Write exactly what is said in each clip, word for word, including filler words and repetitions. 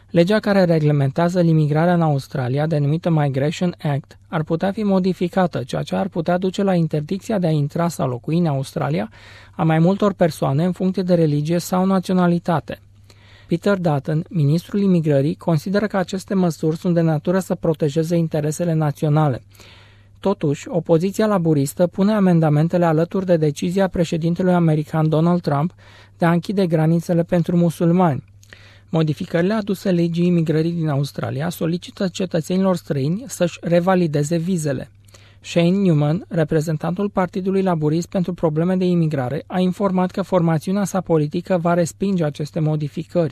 Legea care reglementează imigrarea în Australia, denumită Migration Act, ar putea fi modificată, ceea ce ar putea duce la interdicția de a intra sau locui în Australia a mai multor persoane în funcție de religie sau naționalitate. Peter Dutton, ministrul imigrării, consideră că aceste măsuri sunt de natură să protejeze interesele naționale. Totuși, opoziția laburistă pune amendamentele alături de decizia președintelui american Donald Trump de a închide granițele pentru musulmani. Modificările aduse legii imigrării din Australia solicită cetățenilor străini să-și revalideze vizele. Shane Newman, reprezentantul Partidului Laburist pentru probleme de imigrare, a informat că formațiunea sa politică va respinge aceste modificări.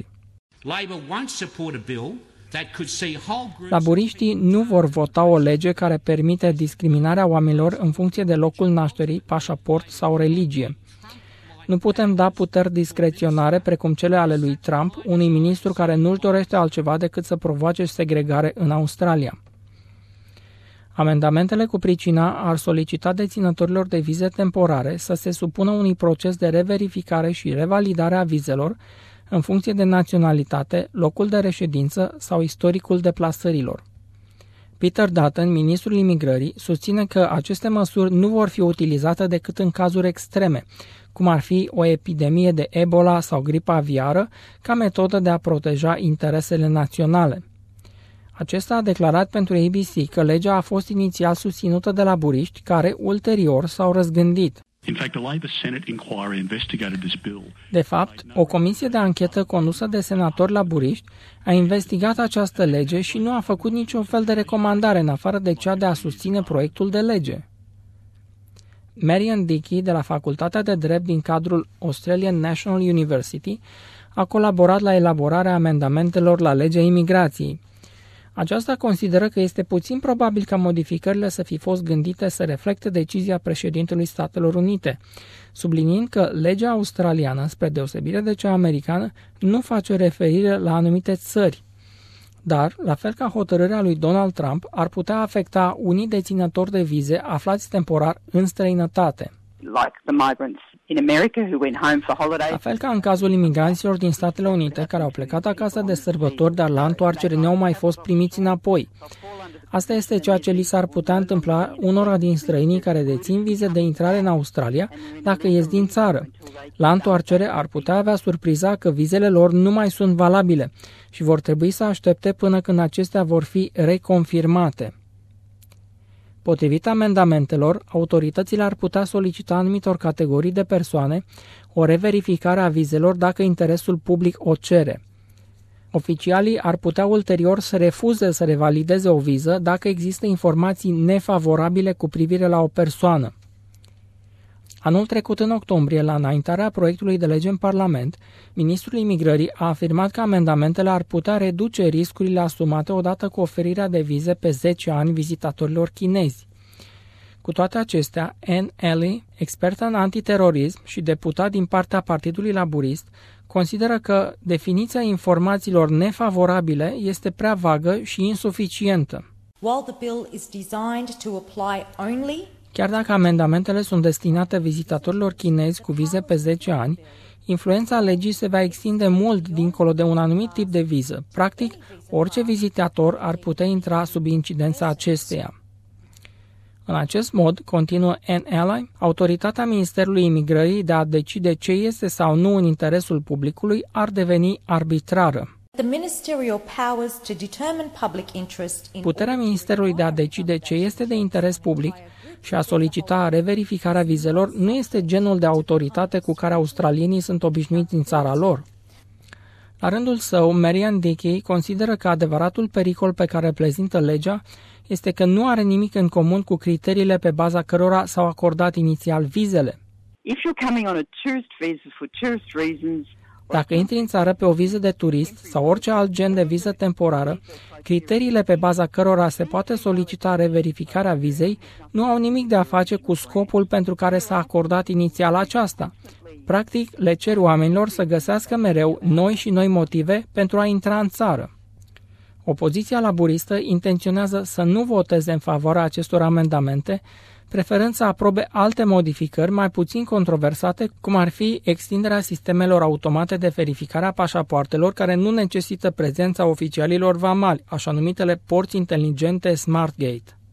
Laburiștii nu vor vota o lege care permite discriminarea oamenilor în funcție de locul nașterii, pașaport sau religie. Nu putem da puteri discreționare precum cele ale lui Trump, unui ministru care nu-și dorește altceva decât să provoace segregare în Australia. Amendamentele cu pricina ar solicita deținătorilor de vize temporare să se supună unui proces de reverificare și revalidare a vizelor în funcție de naționalitate, locul de reședință sau istoricul deplasărilor. Peter Dutton, ministrul imigrării, susține că aceste măsuri nu vor fi utilizate decât în cazuri extreme, cum ar fi o epidemie de Ebola sau gripă aviară, ca metodă de a proteja interesele naționale. Acesta a declarat pentru A B C că legea a fost inițial susținută de laburiști, care ulterior s-au răzgândit. De fapt, o comisie de anchetă condusă de senatori laburiști a investigat această lege și nu a făcut niciun fel de recomandare în afară de cea de a susține proiectul de lege. Marian Dickey, de la Facultatea de Drept din cadrul Australian National University, a colaborat la elaborarea amendamentelor la legea imigrației. Aceasta consideră că este puțin probabil ca modificările să fi fost gândite să reflecte decizia președintelui Statelor Unite, subliniind că legea australiană, spre deosebire de cea americană, nu face referire la anumite țări. Dar, la fel ca hotărârea lui Donald Trump, ar putea afecta unii deținători de vize aflați temporar în străinătate. La fel ca în cazul imigranților din Statele Unite, care au plecat acasă de sărbători, dar la întoarcere nu au mai fost primiți înapoi. Asta este ceea ce li s-ar putea întâmpla unora din străinii care dețin vize de intrare în Australia dacă ies din țară. La întoarcere ar putea avea surpriza că vizele lor nu mai sunt valabile și vor trebui să aștepte până când acestea vor fi reconfirmate. Potrivit amendamentelor, autoritățile ar putea solicita anumitor categorii de persoane o reverificare a vizelor dacă interesul public o cere. Oficialii ar putea ulterior să refuze să revalideze o viză dacă există informații nefavorabile cu privire la o persoană. Anul trecut, în octombrie, la înaintarea proiectului de lege în Parlament, ministrul imigrării a afirmat că amendamentele ar putea reduce riscurile asumate odată cu oferirea de vize pe zece ani vizitatorilor chinezi. Cu toate acestea, Anne Alley, expertă în antiterorism și deputat din partea Partidului Laburist, consideră că definiția informațiilor nefavorabile este prea vagă și insuficientă. While the bill is designed to apply only Chiar dacă amendamentele sunt destinate vizitatorilor chinezi cu vize pe zece ani, influența legii se va extinde mult dincolo de un anumit tip de viză. Practic, orice vizitator ar putea intra sub incidența acesteia. În acest mod, continuă Anne Alley, autoritatea Ministerului Imigrării de a decide ce este sau nu în interesul publicului ar deveni arbitrară. Puterea Ministerului de a decide ce este de interes public și a solicita reverificarea vizelor nu este genul de autoritate cu care australienii sunt obișnuiți în țara lor. La rândul său, Marian Dickey consideră că adevăratul pericol pe care prezintă legea este că nu are nimic în comun cu criteriile pe baza cărora s-au acordat inițial vizele. Dacă intri în țară pe o viză de turist sau orice alt gen de viză temporară, criteriile pe baza cărora se poate solicita reverificarea vizei nu au nimic de a face cu scopul pentru care s-a acordat inițial aceasta. Practic, le cer oamenilor să găsească mereu noi și noi motive pentru a intra în țară. Opoziția laburistă intenționează să nu voteze în favoarea acestor amendamente, preferând să aprobe alte modificări mai puțin controversate, cum ar fi extinderea sistemelor automate de verificare a pașapoartelor care nu necesită prezența oficialilor vamali, așa numitele porți inteligente SmartGate.